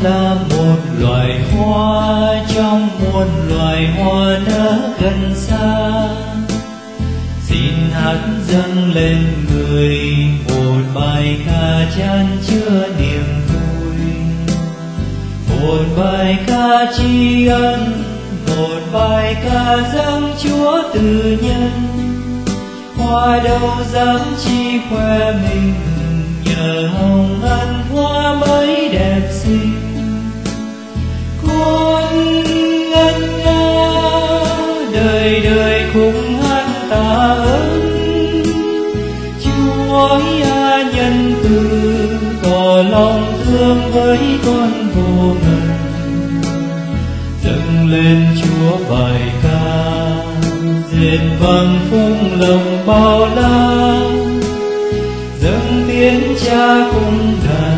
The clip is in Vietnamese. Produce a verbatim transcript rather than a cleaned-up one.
là một loài hoa trong muôn loài hoa nở gần xa. Xin hát dâng lên người một bài ca chan chứa niềm vui, một bài ca tri ân, một bài ca dâng Chúa từ nhân. Hoa đâu dám chi khoe mình, nhờ hồng ân hoa mới đẹp xinh. Con ngân nga đời đời cùng hát tạ ơn Chúa a nhân từ, tỏ lòng thương với con vô ngần. Dâng lên Chúa bài ca dệt bằng phung lồng bao la, dâng tiếng cha cùng ngài